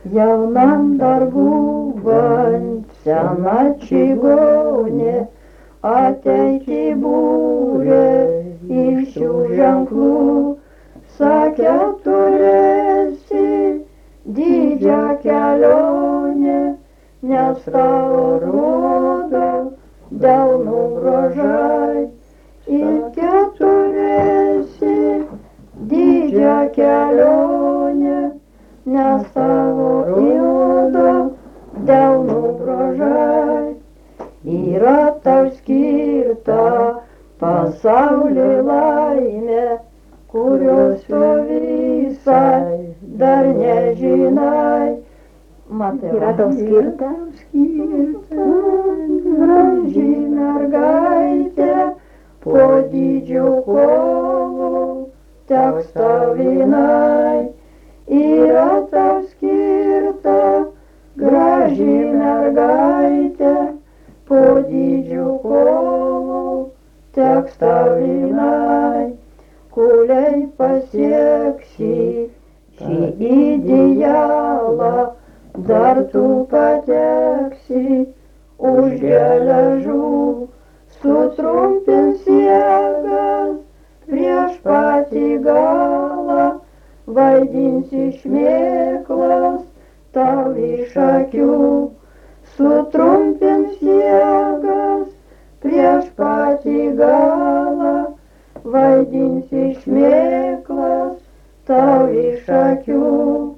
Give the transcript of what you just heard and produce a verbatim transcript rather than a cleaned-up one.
Jaunam dar būvant sena čigonė, ateitį būrė iš šių ženklų, sakė turėsi didžią kelionę, nes tau rodo delnų grožai. Ir keturėsi didžią kelionę, nes tavo rodo delnų grožai. Yra tau skirta pasaulį laimė, kurios tu visai dar nežinai. Yra tau skirta, skirta graži mergaitė, po didžių kovų teks tau vienai. Yra tau skirta graži mergaitė, po didžių kovų teks tau vienai. Kuliai pasieksi šį idealą, dar tu pateksi už geležų, sutrumpins jėgas prieš patį galą, vaidinsi šmėklas tau iš akių, sutrumpins jėgas prieš patį galą, vaidinsi šmėklas tau iš akių.